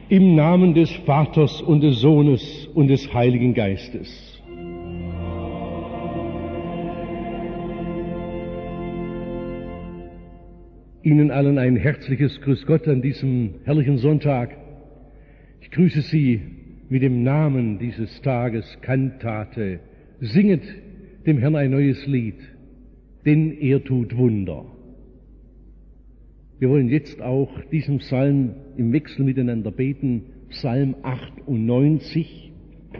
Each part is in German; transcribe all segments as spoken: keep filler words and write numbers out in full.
Im Namen des Vaters und des Sohnes und des Heiligen Geistes. Ihnen allen ein herzliches Grüß Gott an diesem herrlichen Sonntag. Ich grüße Sie mit dem Namen dieses Tages, Kantate. Singet dem Herrn ein neues Lied, denn er tut Wunder. Wir wollen jetzt auch diesen Psalm im Wechsel miteinander beten, Psalm achtundneunzig.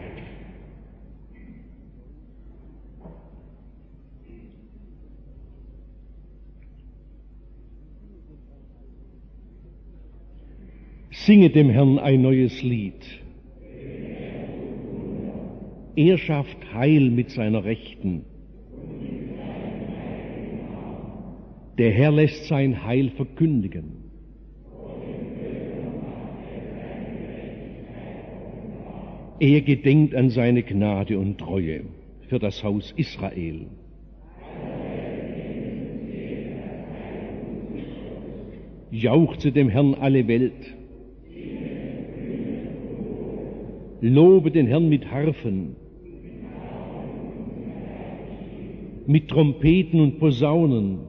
Singe dem Herrn ein neues Lied. Er schafft Heil mit seiner Rechten. Der Herr lässt sein Heil verkündigen. Er gedenkt an seine Gnade und Treue für das Haus Israel. Jauchze dem Herrn alle Welt. Lobe den Herrn mit Harfen, mit Trompeten und Posaunen.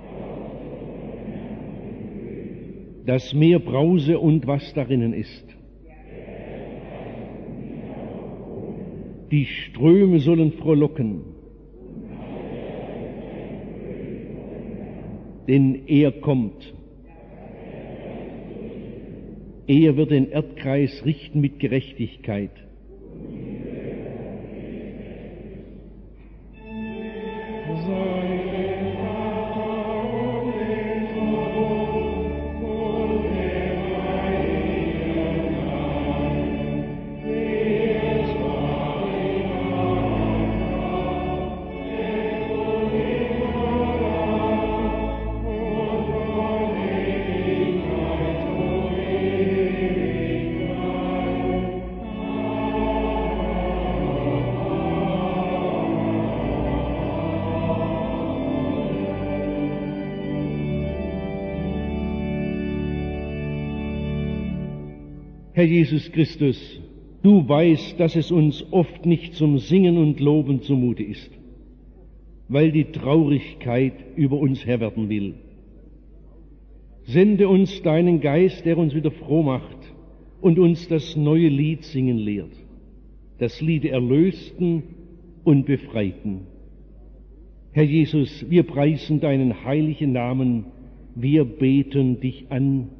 Das Meer brause und was darinnen ist. Die Ströme sollen frohlocken, denn er kommt. Er wird den Erdkreis richten mit Gerechtigkeit. Herr Jesus Christus, du weißt, dass es uns oft nicht zum Singen und Loben zumute ist, weil die Traurigkeit über uns Herr werden will. Sende uns deinen Geist, der uns wieder froh macht und uns das neue Lied singen lehrt, das Lied der Erlösten und Befreiten. Herr Jesus, wir preisen deinen heiligen Namen, wir beten dich an.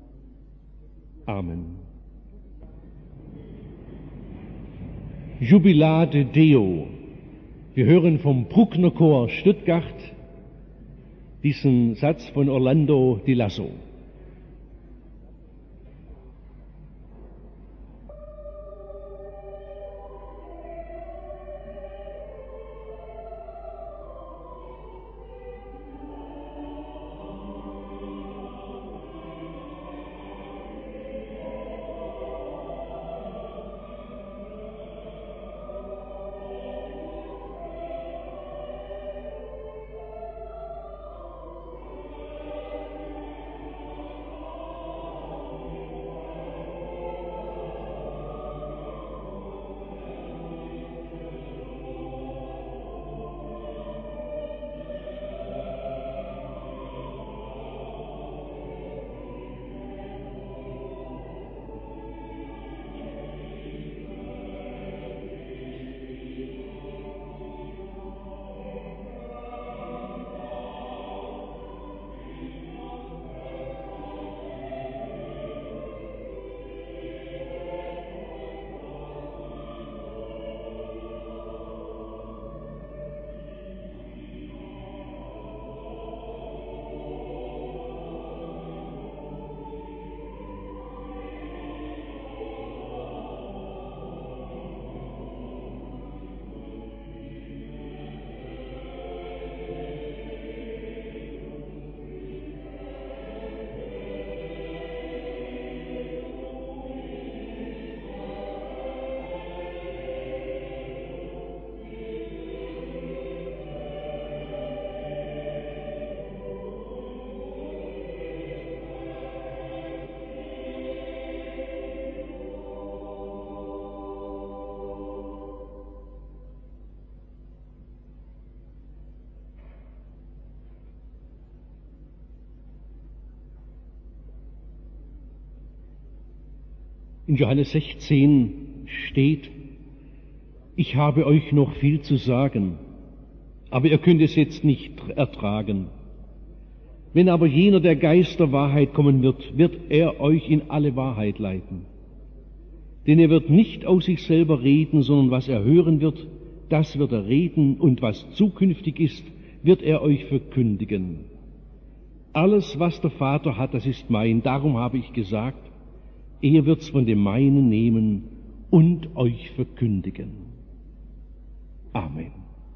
Amen. Jubilate Deo. Wir hören vom Bruckner Chor Stuttgart diesen Satz von Orlando Di Lasso. In Johannes sechzehn steht: Ich habe euch noch viel zu sagen, aber ihr könnt es jetzt nicht ertragen. Wenn aber jener, der Geist der Wahrheit, kommen wird, wird er euch in alle Wahrheit leiten. Denn er wird nicht aus sich selber reden, sondern was er hören wird, das wird er reden, und was zukünftig ist, wird er euch verkündigen. Alles, was der Vater hat, das ist mein. Darum habe ich gesagt, er wird's von dem meinen nehmen und euch verkündigen. Amen.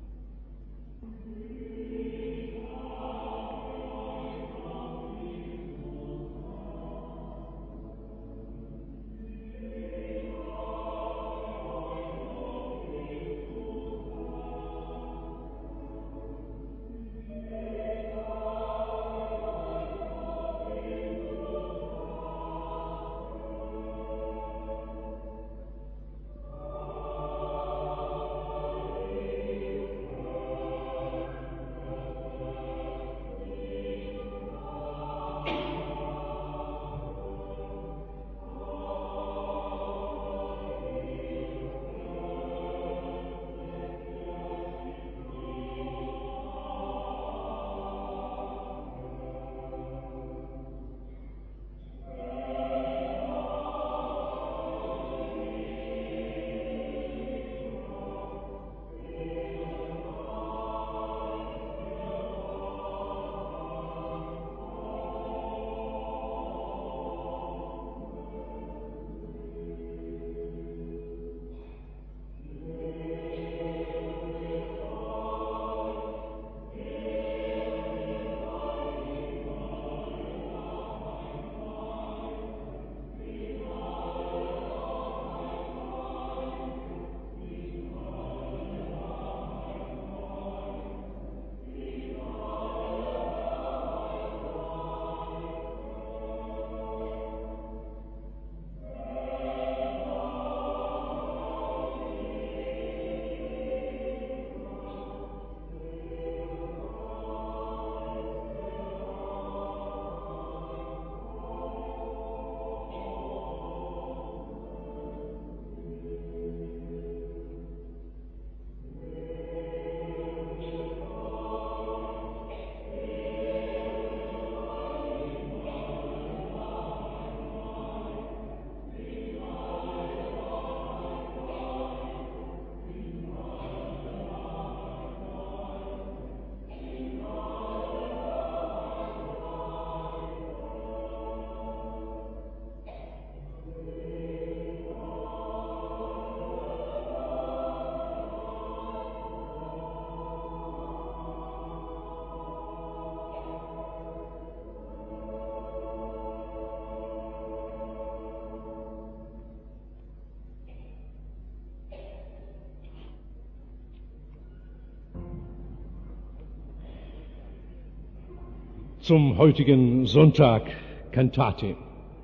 Zum heutigen Sonntag Kantate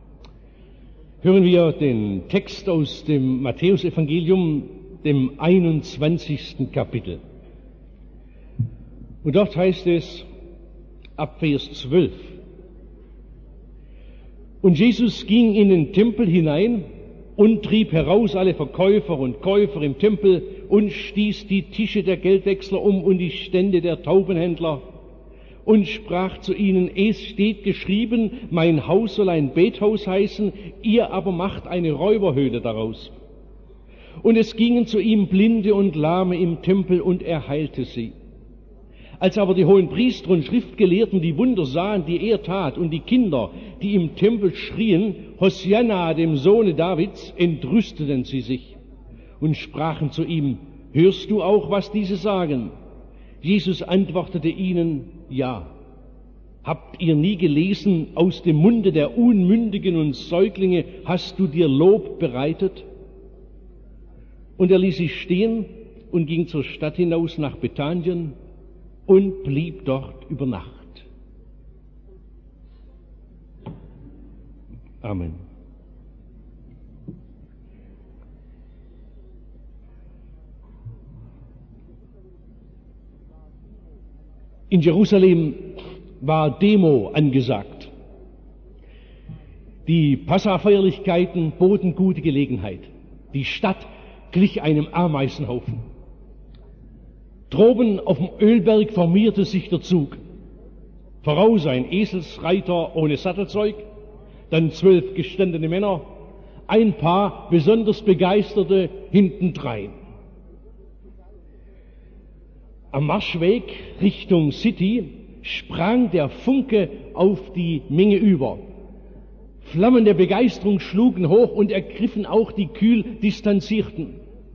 hören wir den Text aus dem Matthäusevangelium, dem einundzwanzigsten Kapitel. Und dort heißt es ab Vers zwölf: Und Jesus ging in den Tempel hinein und trieb heraus alle Verkäufer und Käufer im Tempel und stieß die Tische der Geldwechsler um und die Stände der Taubenhändler und sprach zu ihnen: Es steht geschrieben, mein Haus soll ein Bethaus heißen, ihr aber macht eine Räuberhöhle daraus. Und es gingen zu ihm Blinde und Lahme im Tempel, und er heilte sie. Als aber die hohen Priester und Schriftgelehrten die Wunder sahen, die er tat, und die Kinder, die im Tempel schrien, Hosianna, dem Sohne Davids, entrüsteten sie sich und sprachen zu ihm: Hörst du auch, was diese sagen? Jesus antwortete ihnen: Ja. Habt ihr nie gelesen, aus dem Munde der Unmündigen und Säuglinge hast du dir Lob bereitet? Und er ließ sie stehen und ging zur Stadt hinaus nach Bethanien und blieb dort über Nacht. Amen. In Jerusalem war Demo angesagt. Die Passafeierlichkeiten boten gute Gelegenheit. Die Stadt glich einem Ameisenhaufen. Droben auf dem Ölberg formierte sich der Zug. Voraus ein Eselsreiter ohne Sattelzeug, dann zwölf gestandene Männer, ein paar besonders Begeisterte hintendrein. Am Marschweg Richtung City sprang der Funke auf die Menge über. Flammen der Begeisterung schlugen hoch und ergriffen auch die kühl Distanzierten.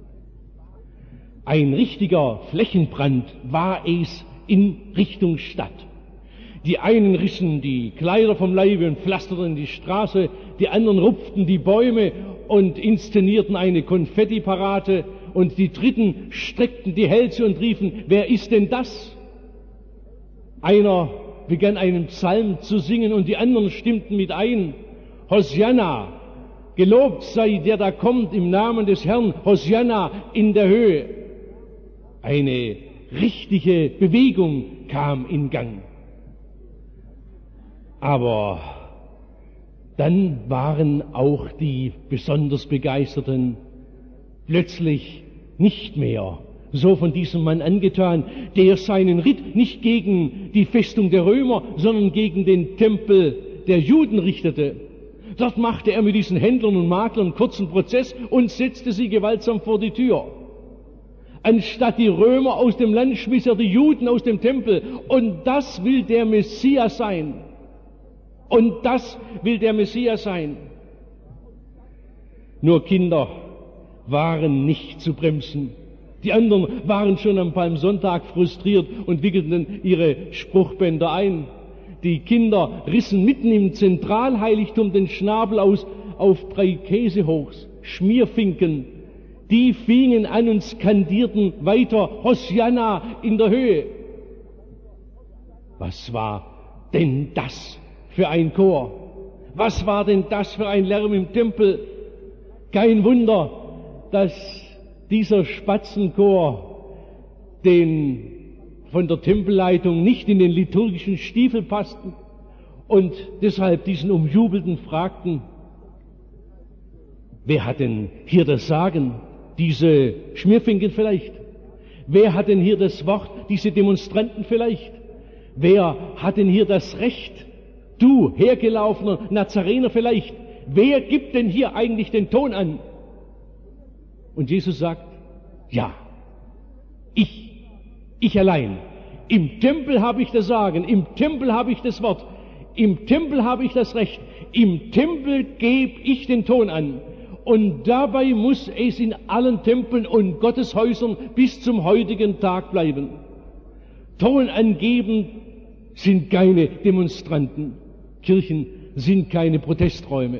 Ein richtiger Flächenbrand war es in Richtung Stadt. Die einen rissen die Kleider vom Leibe und pflasterten die Straße, die anderen rupften die Bäume und inszenierten eine Konfettiparade, und die Dritten streckten die Hälse und riefen: Wer ist denn das? Einer begann einen Psalm zu singen und die anderen stimmten mit ein: Hosianna, gelobt sei der da kommt im Namen des Herrn, Hosianna in der Höhe. Eine richtige Bewegung kam in Gang. Aber dann waren auch die besonders Begeisterten plötzlich nicht mehr so von diesem Mann angetan, der seinen Ritt nicht gegen die Festung der Römer, sondern gegen den Tempel der Juden richtete. Dort machte er mit diesen Händlern und Maklern kurzen Prozess und setzte sie gewaltsam vor die Tür. Anstatt die Römer aus dem Land schmiss er die Juden aus dem Tempel. Und das will der Messias sein. Und das will der Messias sein. Nur Kinder waren nicht zu bremsen. Die anderen waren schon am Palmsonntag frustriert und wickelten ihre Spruchbänder ein. Die Kinder rissen mitten im Zentralheiligtum den Schnabel aus auf drei Käsehochs, Schmierfinken. Die fingen an und skandierten weiter: Hosianna in der Höhe. Was war denn das für ein Chor? Was war denn das für ein Lärm im Tempel? Kein Wunder, dass dieser Spatzenchor den von der Tempelleitung nicht in den liturgischen Stiefel passten und deshalb diesen Umjubelten fragten: Wer hat denn hier das Sagen? Diese Schmierfinken vielleicht? Wer hat denn hier das Wort? Diese Demonstranten vielleicht? Wer hat denn hier das Recht? Du, hergelaufener Nazarener vielleicht? Wer gibt denn hier eigentlich den Ton an? Und Jesus sagt: Ja, ich, ich allein. Im Tempel habe ich das Sagen, im Tempel habe ich das Wort, im Tempel habe ich das Recht, im Tempel gebe ich den Ton an. Und dabei muss es in allen Tempeln und Gotteshäusern bis zum heutigen Tag bleiben. Ton angeben sind keine Demonstranten. Kirchen sind keine Protesträume.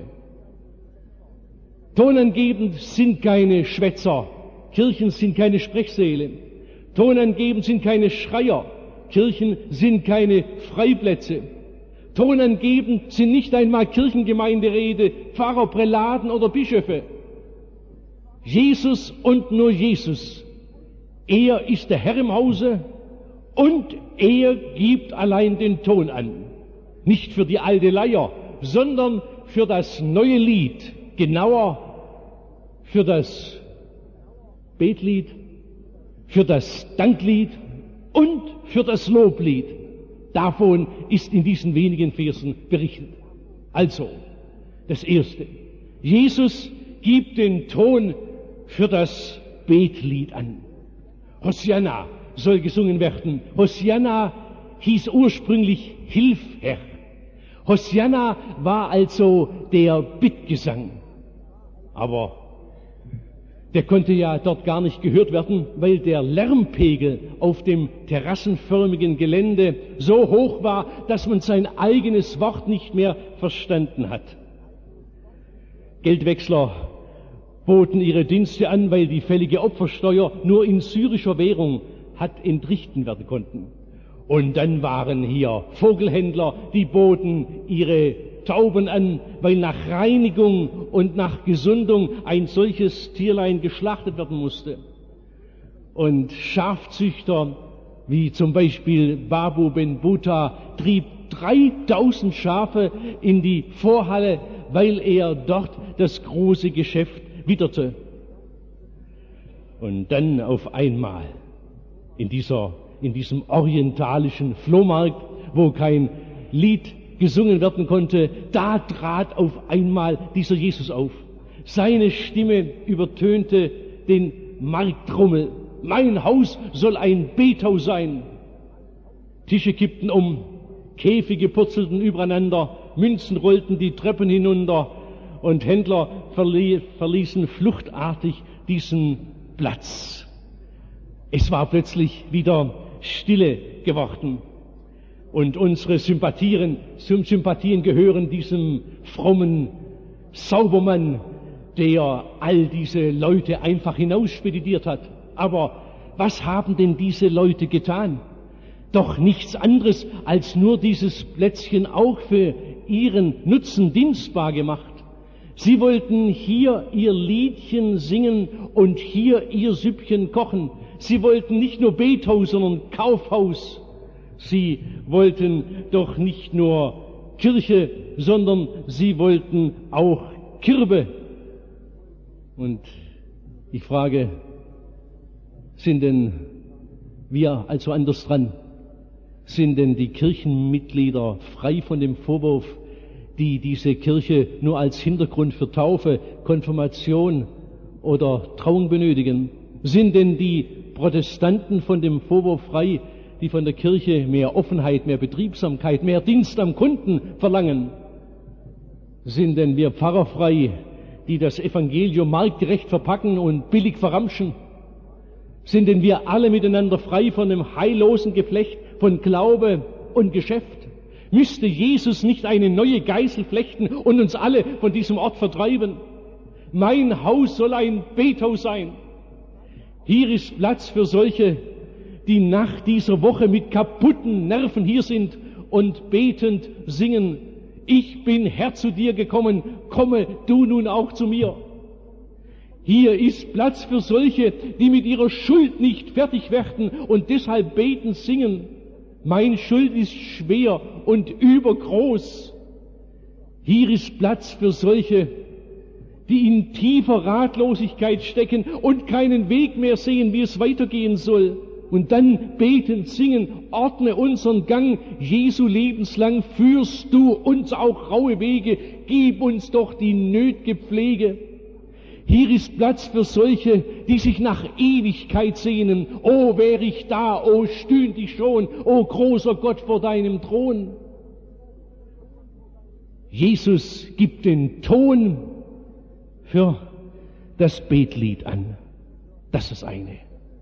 Ton angeben sind keine Schwätzer. Kirchen sind keine Sprechsäle. Ton angeben sind keine Schreier. Kirchen sind keine Freiplätze. Ton angeben sind nicht einmal Kirchengemeinderäte, Pfarrer, Prälaten oder Bischöfe. Jesus und nur Jesus. Er ist der Herr im Hause und er gibt allein den Ton an. Nicht für die alte Leier, sondern für das neue Lied, genauer für das Betlied, für das Danklied und für das Loblied. Davon ist in diesen wenigen Versen berichtet. Also, das Erste. Jesus gibt den Ton für das Betlied an. Hosianna soll gesungen werden. Hosianna hieß ursprünglich Hilf, Herr. Hosianna war also der Bittgesang. Aber der konnte ja dort gar nicht gehört werden, weil der Lärmpegel auf dem terrassenförmigen Gelände so hoch war, dass man sein eigenes Wort nicht mehr verstanden hat. Geldwechsler boten ihre Dienste an, weil die fällige Opfersteuer nur in syrischer Währung hat entrichten werden konnten. Und dann waren hier Vogelhändler, die boten ihre Tauben an, weil nach Reinigung und nach Gesundung ein solches Tierlein geschlachtet werden musste. Und Schafzüchter, wie zum Beispiel Babu Ben Buta, trieb dreitausend Schafe in die Vorhalle weil er dort das große Geschäft witterte. Und dann auf einmal in dieser, in diesem orientalischen Flohmarkt, wo kein Lied gesungen werden konnte, da trat auf einmal dieser Jesus auf. Seine Stimme übertönte den Markttrommel. Mein Haus soll ein Bethaus sein. Tische kippten um, Käfige purzelten übereinander, Münzen rollten die Treppen hinunter und Händler verlie- verließen fluchtartig diesen Platz. Es war plötzlich wieder Stille geworden. Und unsere Sympathien, Sympathien gehören diesem frommen Saubermann, der all diese Leute einfach hinausspediert hat. Aber was haben denn diese Leute getan? Doch nichts anderes als nur dieses Plätzchen auch für ihren Nutzen dienstbar gemacht. Sie wollten hier ihr Liedchen singen und hier ihr Süppchen kochen. Sie wollten nicht nur Bethaus, sondern Kaufhaus. Sie wollten doch nicht nur Kirche, sondern sie wollten auch Kirbe. Und ich frage, sind denn wir also anders dran? Sind denn die Kirchenmitglieder frei von dem Vorwurf, die diese Kirche nur als Hintergrund für Taufe, Konfirmation oder Trauung benötigen? Sind denn die Protestanten von dem Vorwurf frei, die von der Kirche mehr Offenheit, mehr Betriebsamkeit, mehr Dienst am Kunden verlangen? Sind denn wir Pfarrer frei, die das Evangelium marktgerecht verpacken und billig verramschen? Sind denn wir alle miteinander frei von dem heillosen Geflecht von Glaube und Geschäft? Müsste Jesus nicht eine neue Geißel flechten und uns alle von diesem Ort vertreiben? Mein Haus soll ein Bethaus sein. Hier ist Platz für solche, die nach dieser Woche mit kaputten Nerven hier sind und betend singen: Ich bin Herr zu dir gekommen, komme du nun auch zu mir. Hier ist Platz für solche, die mit ihrer Schuld nicht fertig werden und deshalb betend singen: Mein Schuld ist schwer und übergroß. Hier ist Platz für solche, die in tiefer Ratlosigkeit stecken und keinen Weg mehr sehen, wie es weitergehen soll. Und dann betend singen: Ordne unseren Gang, Jesu lebenslang führst du uns auch raue Wege, gib uns doch die nötige Pflege. Hier ist Platz für solche, die sich nach Ewigkeit sehnen. Oh, wär ich da, oh, stühnt ich schon, oh, großer Gott vor deinem Thron. Jesus gibt den Ton für das Betlied an. Das ist das eine.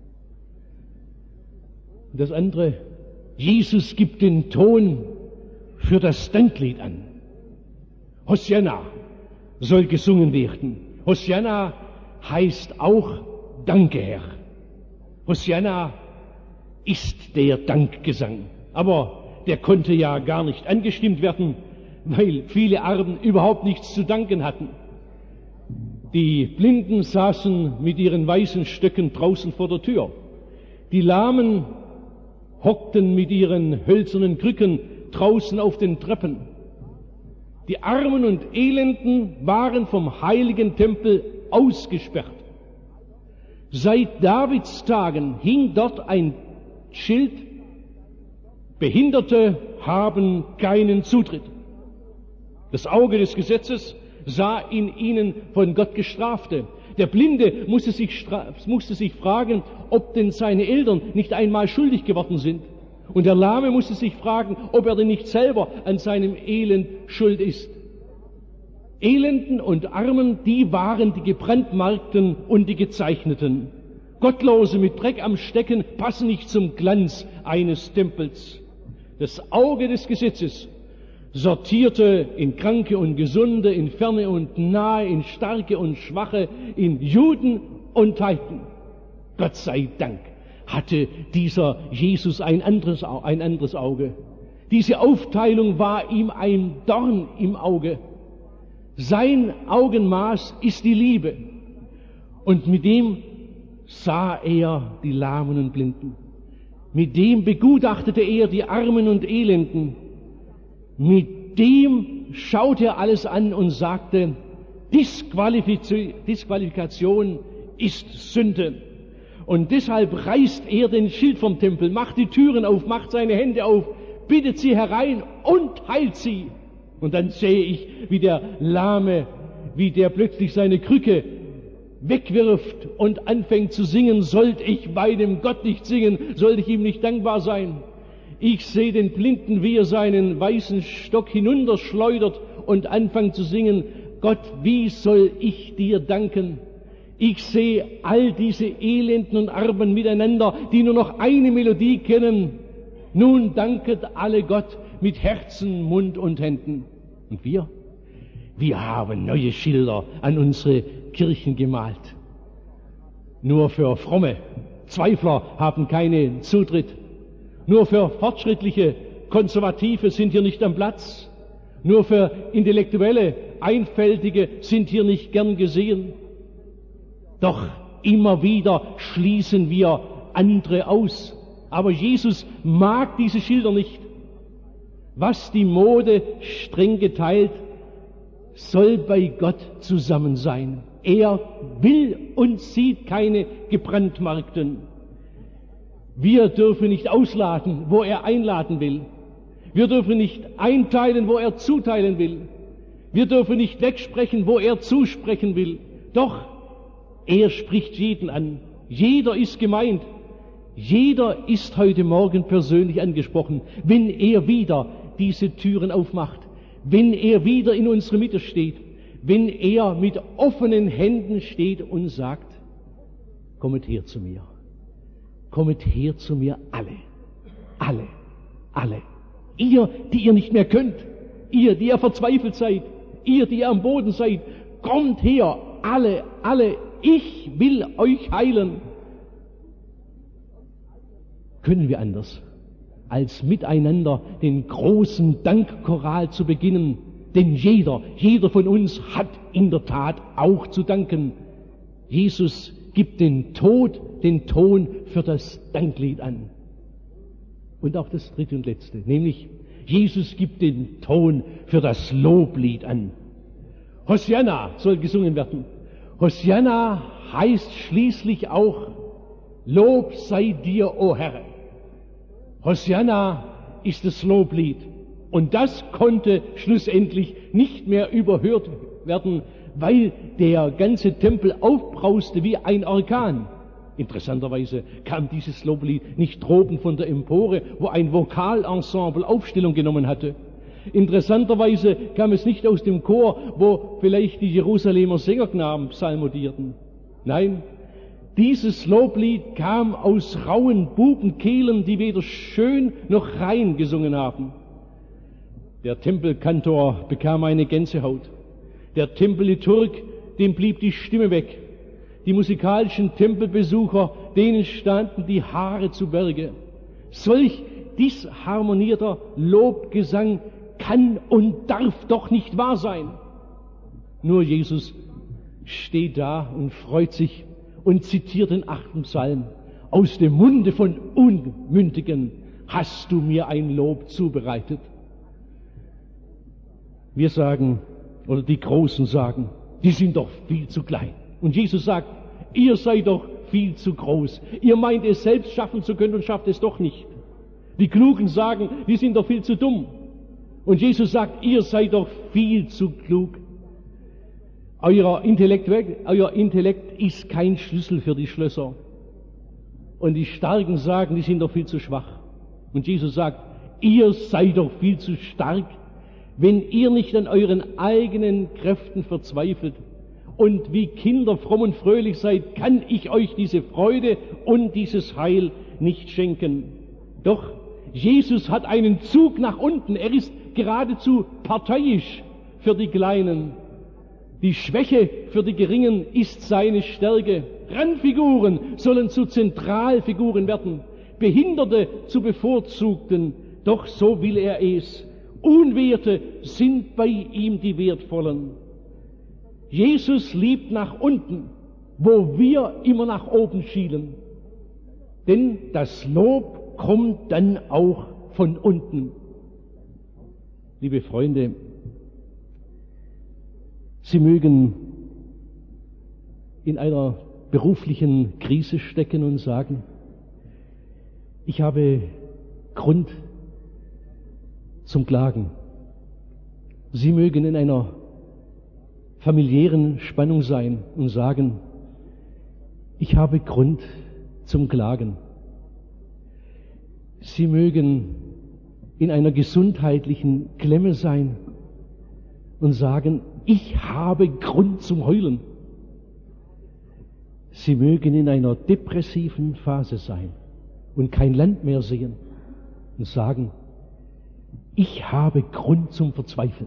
Das andere, Jesus gibt den Ton für das Danklied an. Hosianna soll gesungen werden. Hosianna heißt auch Danke, Herr. Hosianna ist der Dankgesang. Aber der konnte ja gar nicht angestimmt werden, weil viele Armen überhaupt nichts zu danken hatten. Die Blinden saßen mit ihren weißen Stöcken draußen vor der Tür. Die Lahmen hockten mit ihren hölzernen Krücken draußen auf den Treppen. Die Armen und Elenden waren vom heiligen Tempel ausgesperrt. Seit Davids Tagen hing dort ein Schild: Behinderte haben keinen Zutritt. Das Auge des Gesetzes sah in ihnen von Gott Gestrafte. Der Blinde musste sich, musste sich fragen, ob denn seine Eltern nicht einmal schuldig geworden sind. Und der Lahme musste sich fragen, ob er denn nicht selber an seinem Elend schuld ist. Elenden und Armen, die waren die Gebrandmarkten und die Gezeichneten. Gottlose mit Dreck am Stecken passen nicht zum Glanz eines Tempels. Das Auge des Gesetzes sortierte in Kranke und Gesunde, in Ferne und Nahe, in Starke und Schwache, in Juden und Heiden. Gott sei Dank hatte dieser Jesus ein anderes, ein anderes Auge. Diese Aufteilung war ihm ein Dorn im Auge. Sein Augenmaß ist die Liebe. Und mit dem sah er die Lahmen und Blinden. Mit dem begutachtete er die Armen und Elenden. Mit dem schaute er alles an und sagte, Disqualifiz- Disqualifikation ist Sünde. Und deshalb reißt er den Schild vom Tempel, macht die Türen auf, macht seine Hände auf, bittet sie herein und heilt sie. Und dann sehe ich, wie der Lahme, wie der plötzlich seine Krücke wegwirft und anfängt zu singen. Sollte ich bei dem Gott nicht singen, sollte ich ihm nicht dankbar sein. Ich sehe den Blinden, wie er seinen weißen Stock hinunterschleudert und anfängt zu singen, Gott, wie soll ich dir danken? Ich sehe all diese Elenden und Armen miteinander, die nur noch eine Melodie kennen. Nun danket alle Gott mit Herzen, Mund und Händen. Und wir? Wir haben neue Schilder an unsere Kirchen gemalt. Nur für Fromme. Zweifler haben keinen Zutritt. Nur für fortschrittliche Konservative sind hier nicht am Platz. Nur für Intellektuelle, Einfältige sind hier nicht gern gesehen. Doch immer wieder schließen wir andere aus. Aber Jesus mag diese Schilder nicht. Was die Mode streng geteilt, soll bei Gott zusammen sein. Er will und sieht keine gebrandmarkten. Wir dürfen nicht ausladen, wo er einladen will. Wir dürfen nicht einteilen, wo er zuteilen will. Wir dürfen nicht wegsprechen, wo er zusprechen will. Doch er spricht jeden an. Jeder ist gemeint. Jeder ist heute Morgen persönlich angesprochen, wenn er wieder diese Türen aufmacht, wenn er wieder in unsere Mitte steht, wenn er mit offenen Händen steht und sagt, kommet her zu mir. Kommet her zu mir alle. Alle. Alle. Ihr, die ihr nicht mehr könnt. Ihr, die ihr verzweifelt seid. Ihr, die ihr am Boden seid. Kommt her. Alle, alle. Ich will euch heilen. Können wir anders, als miteinander den großen Dankchoral zu beginnen? Denn jeder, jeder von uns hat in der Tat auch zu danken. Jesus gibt den Tod, den Ton für das Danklied an. Und auch das dritte und letzte, nämlich Jesus gibt den Ton für das Loblied an. Hosianna soll gesungen werden. Hosianna heißt schließlich auch Lob sei dir, o Herr. Hosianna ist das Loblied. Und das konnte schlussendlich nicht mehr überhört werden, weil der ganze Tempel aufbrauste wie ein Orkan. Interessanterweise kam dieses Loblied nicht droben von der Empore, wo ein Vokalensemble Aufstellung genommen hatte. Interessanterweise kam es nicht aus dem Chor, wo vielleicht die Jerusalemer Sängerknaben psalmodierten. Nein, dieses Loblied kam aus rauen Bubenkehlen, die weder schön noch rein gesungen haben. Der Tempelkantor bekam eine Gänsehaut. Der Tempelliturg, dem blieb die Stimme weg. Die musikalischen Tempelbesucher, denen standen die Haare zu Berge. Solch disharmonierter Lobgesang kann und darf doch nicht wahr sein. Nur Jesus steht da und freut sich und zitiert den achten Psalm. Aus dem Munde von Unmündigen hast du mir ein Lob zubereitet. Wir sagen, oder die Großen sagen, die sind doch viel zu klein. Und Jesus sagt, ihr seid doch viel zu groß. Ihr meint es selbst schaffen zu können und schafft es doch nicht. Die Klugen sagen, die sind doch viel zu dumm. Und Jesus sagt, ihr seid doch viel zu klug. Euer Intellekt, euer Intellekt ist kein Schlüssel für die Schlösser. Und die Starken sagen, die sind doch viel zu schwach. Und Jesus sagt, ihr seid doch viel zu stark, wenn ihr nicht an euren eigenen Kräften verzweifelt und wie Kinder fromm und fröhlich seid, kann ich euch diese Freude und dieses Heil nicht schenken. Doch Jesus hat einen Zug nach unten. Er ist geradezu parteiisch für die Kleinen. Die Schwäche für die Geringen ist seine Stärke. Randfiguren sollen zu Zentralfiguren werden, Behinderte zu Bevorzugten. Doch so will er es. Unwerte sind bei ihm die Wertvollen. Jesus liebt nach unten, wo wir immer nach oben schielen. Denn das Lob kommt dann auch von unten. Liebe Freunde, Sie mögen in einer beruflichen Krise stecken und sagen, ich habe Grund zum Klagen. Sie mögen in einer familiären Spannung sein und sagen, ich habe Grund zum Klagen. Sie mögen in einer gesundheitlichen Klemme sein und sagen, ich habe Grund zum Heulen. Sie mögen in einer depressiven Phase sein und kein Land mehr sehen und sagen, ich habe Grund zum Verzweifeln.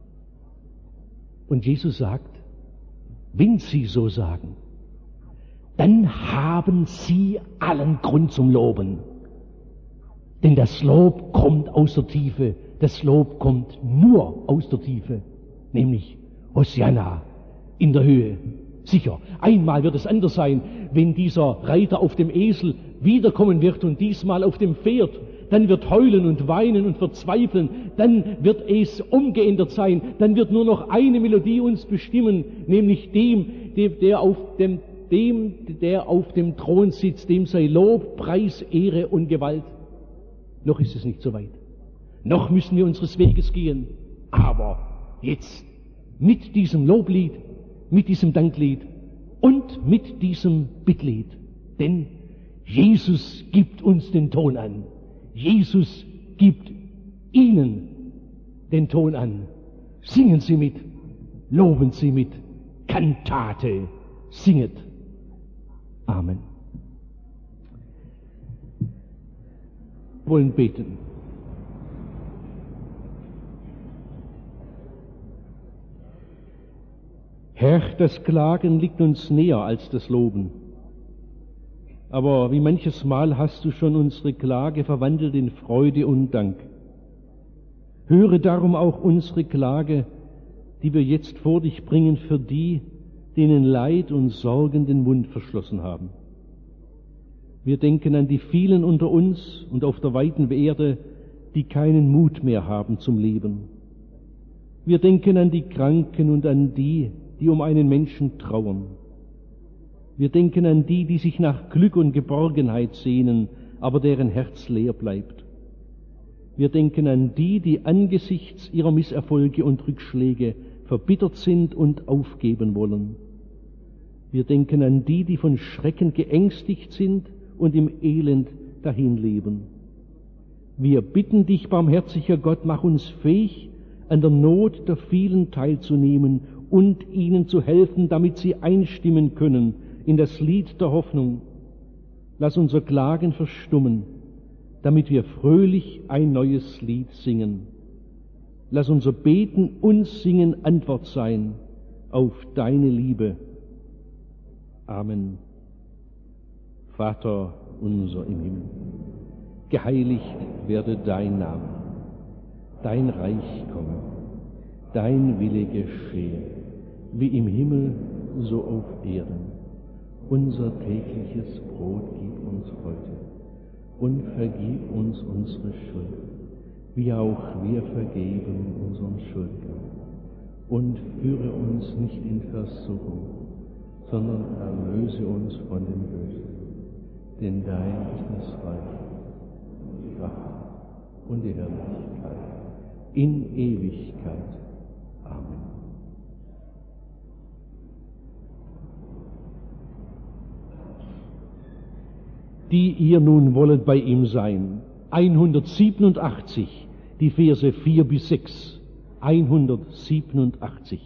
Und Jesus sagt, wenn Sie so sagen, dann haben Sie allen Grund zum Loben. Denn das Lob kommt aus der Tiefe, das Lob kommt nur aus der Tiefe, nämlich Hosianna in der Höhe. Sicher, einmal wird es anders sein, wenn dieser Reiter auf dem Esel wiederkommen wird und diesmal auf dem Pferd. Dann wird heulen und weinen und verzweifeln. Dann wird es umgeändert sein. Dann wird nur noch eine Melodie uns bestimmen, nämlich dem, der auf dem, dem, der auf dem Thron sitzt, dem sei Lob, Preis, Ehre und Gewalt. Noch ist es nicht so weit. Noch müssen wir unseres Weges gehen. Aber jetzt, mit diesem Loblied, mit diesem Danklied und mit diesem Bittlied. Denn Jesus gibt uns den Ton an. Jesus gibt Ihnen den Ton an. Singen Sie mit, loben Sie mit, Kantate, singet. Amen. Wir wollen beten. Herr, das Klagen liegt uns näher als das Loben. Aber wie manches Mal hast du schon unsere Klage verwandelt in Freude und Dank. Höre darum auch unsere Klage, die wir jetzt vor dich bringen, für die, denen Leid und Sorgen den Mund verschlossen haben. Wir denken an die vielen unter uns und auf der weiten Erde, die keinen Mut mehr haben zum Leben. Wir denken an die Kranken und an die, die um einen Menschen trauern. Wir denken an die, die sich nach Glück und Geborgenheit sehnen, aber deren Herz leer bleibt. Wir denken an die, die angesichts ihrer Misserfolge und Rückschläge verbittert sind und aufgeben wollen. Wir denken an die, die von Schrecken geängstigt sind und im Elend dahinleben. Wir bitten dich, barmherziger Gott, mach uns fähig, an der Not der vielen teilzunehmen und ihnen zu helfen, damit sie einstimmen können in das Lied der Hoffnung. Lass unser Klagen verstummen, damit wir fröhlich ein neues Lied singen. Lass unser Beten und Singen Antwort sein auf deine Liebe. Amen. Vater unser im Himmel, geheiligt werde dein Name, dein Reich komme, dein Wille geschehe, wie im Himmel, so auf Erden. Unser tägliches Brot gib uns heute und vergib uns unsere Schuld, wie auch wir vergeben unseren Schuldnern. Und führe uns nicht in Versuchung, sondern erlöse uns von dem Bösen. Denn dein ist das Reich, die Kraft und die Herrlichkeit in Ewigkeit. Amen. Die ihr nun wollet bei ihm sein. hundertsiebenundachtzig, die Verse vier bis sechs. hundertsiebenundachtzig.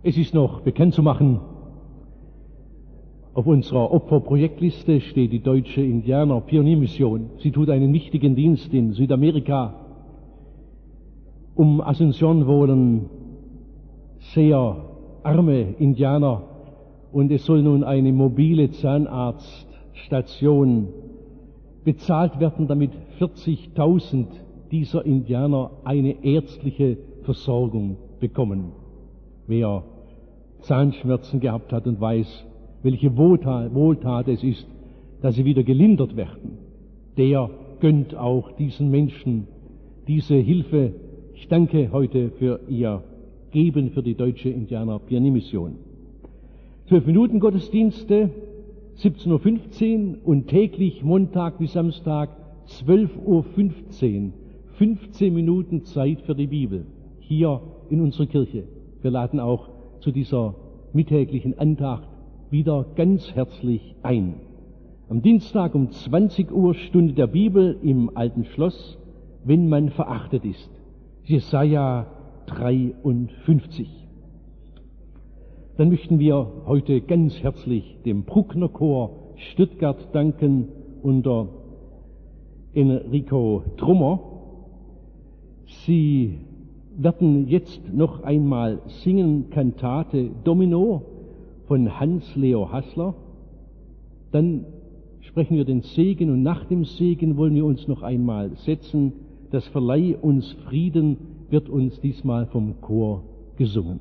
Es ist noch bekannt zu machen, auf unserer Opferprojektliste steht die Deutsche Indianer-Pioniermission. Sie tut einen wichtigen Dienst in Südamerika. Um Asunción wohnen sehr arme Indianer und es soll nun eine mobile Zahnarztstation bezahlt werden, damit vierzigtausend dieser Indianer eine ärztliche Versorgung bekommen. Wer Zahnschmerzen gehabt hat und weiß, welche Wohltat, Wohltat es ist, dass sie wieder gelindert werden, der gönnt auch diesen Menschen diese Hilfe. Ich danke heute für Ihr Geben für die Deutsche Indianer-Pioniermission. Zwölf Minuten Gottesdienste, siebzehn Uhr fünfzehn und täglich Montag bis Samstag zwölf Uhr fünfzehn. fünfzehn Minuten Zeit für die Bibel hier in unserer Kirche. Wir laden auch zu dieser mittäglichen Andacht wieder ganz herzlich ein. Am Dienstag um zwanzig Uhr Stunde der Bibel im Alten Schloss, wenn man verachtet ist. Jesaja dreiundfünfzig. Dann möchten wir heute ganz herzlich dem Bruckner Chor Stuttgart danken unter Enrico Trummer. Sie werden jetzt noch einmal singen Kantate Domino von Hans-Leo Hassler. Dann sprechen wir den Segen und nach dem Segen wollen wir uns noch einmal setzen. Das Verleih uns Frieden wird uns diesmal vom Chor gesungen.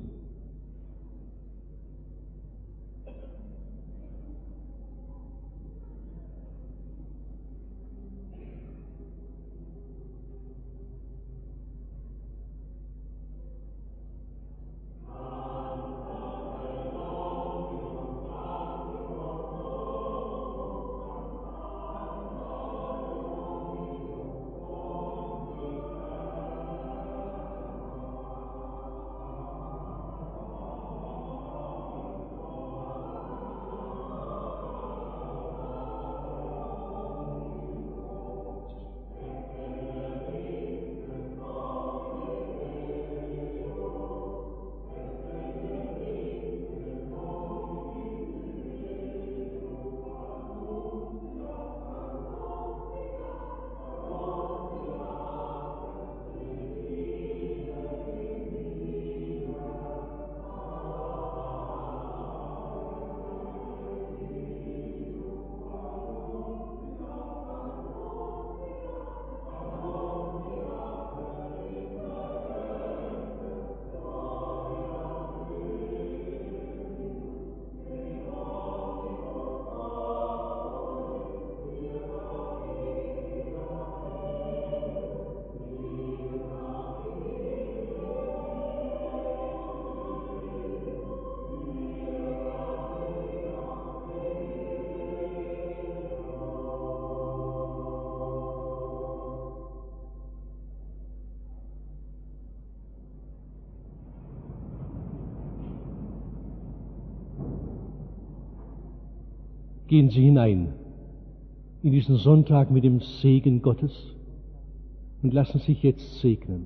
Gehen Sie hinein in diesen Sonntag mit dem Segen Gottes und lassen sich jetzt segnen.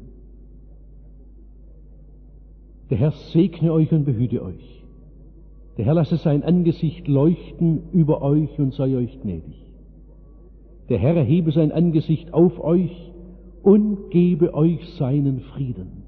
Der Herr segne euch und behüte euch. Der Herr lasse sein Angesicht leuchten über euch und sei euch gnädig. Der Herr erhebe sein Angesicht auf euch und gebe euch seinen Frieden.